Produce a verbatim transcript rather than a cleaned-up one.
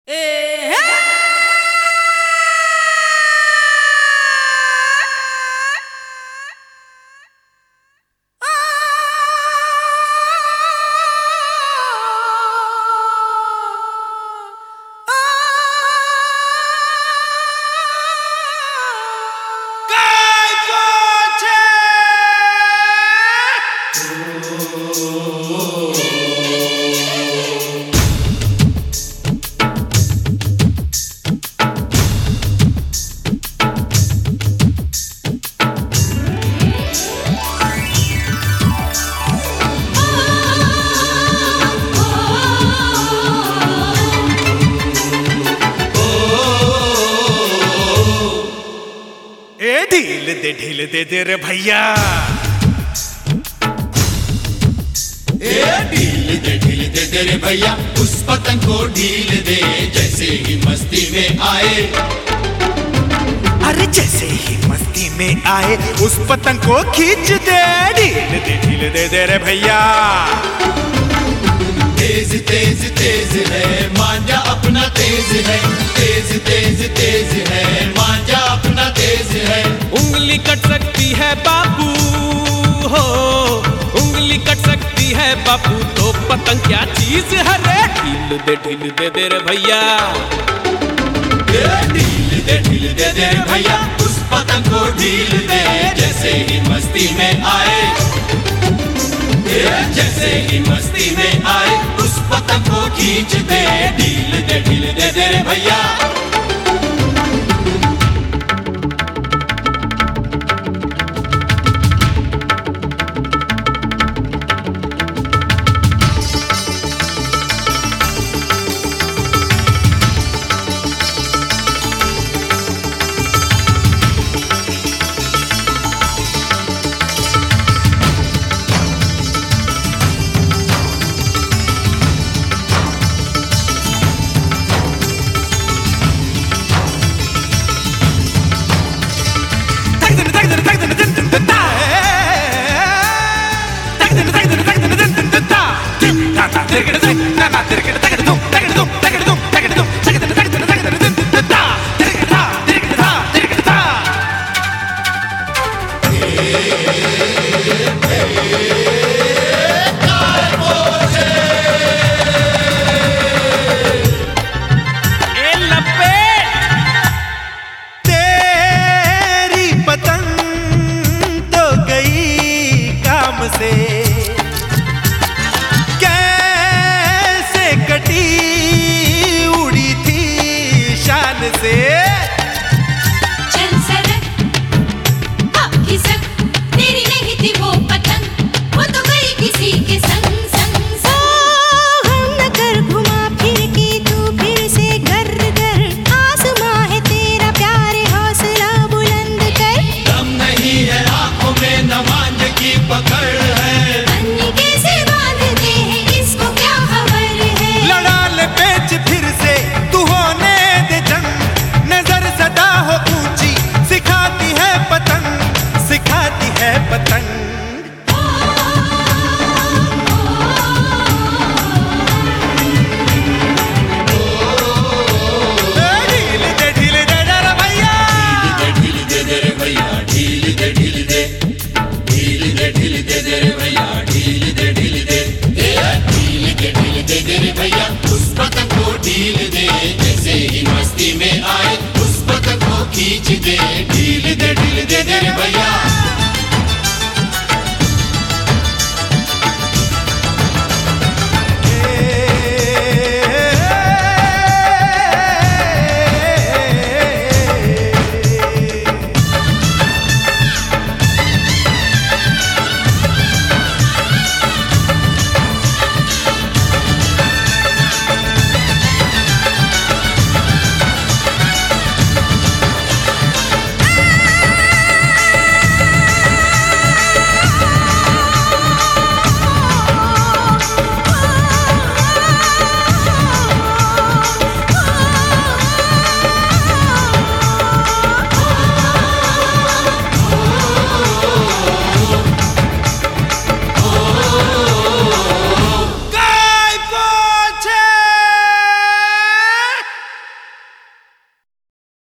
ढील दे ढील दे दे रे भैया, ए ढील दे ढील दे दे रे भैया, उस पतंग को ढील दे जैसे ही मस्ती में आए। अरे जैसे ही मस्ती में आए उस पतंग को खींच दे। ढील दे ढील दे दे रे भैया, तेज तेज तेज है मांझा अपना तेज है, तेज तेज तेज है मांझा अपना तेज है। उंगली कट सकती है बापू हो, उंगली कट सकती है बापू, तो पतंग क्या चीज है रे। ढील दे ढील दे दे रे भैया, ढील दे ढील दे दे रे भैया, उस पतंग को ढील दे जैसे ही मस्ती में आए। जैसे ही मस्ती में आए उस पतंग को खींच दे। ढील दे ढील दे दे रे भैया, से कैसे कटी उड़ी थी शान से।